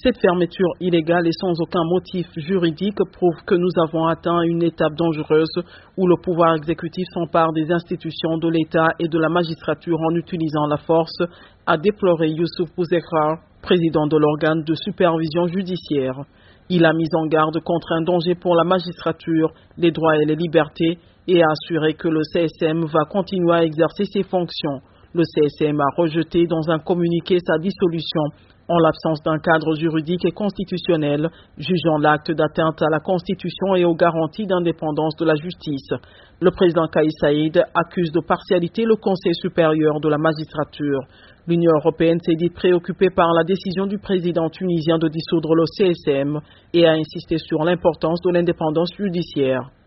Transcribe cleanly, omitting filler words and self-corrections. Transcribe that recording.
Cette fermeture illégale et sans aucun motif juridique prouve que nous avons atteint une étape dangereuse où le pouvoir exécutif s'empare des institutions de l'État et de la magistrature en utilisant la force, a déploré Youssouf Bouzekrar, président de l'organe de supervision judiciaire. Il a mis en garde contre un danger pour la magistrature, les droits et les libertés et a assuré que le CSM va continuer à exercer ses fonctions. Le CSM a rejeté dans un communiqué sa dissolution en l'absence d'un cadre juridique et constitutionnel, jugeant l'acte d'atteinte à la Constitution et aux garanties d'indépendance de la justice. Le président Kais Saïed accuse de partialité le Conseil supérieur de la magistrature. L'Union européenne s'est dite préoccupée par la décision du président tunisien de dissoudre le CSM et a insisté sur l'importance de l'indépendance judiciaire.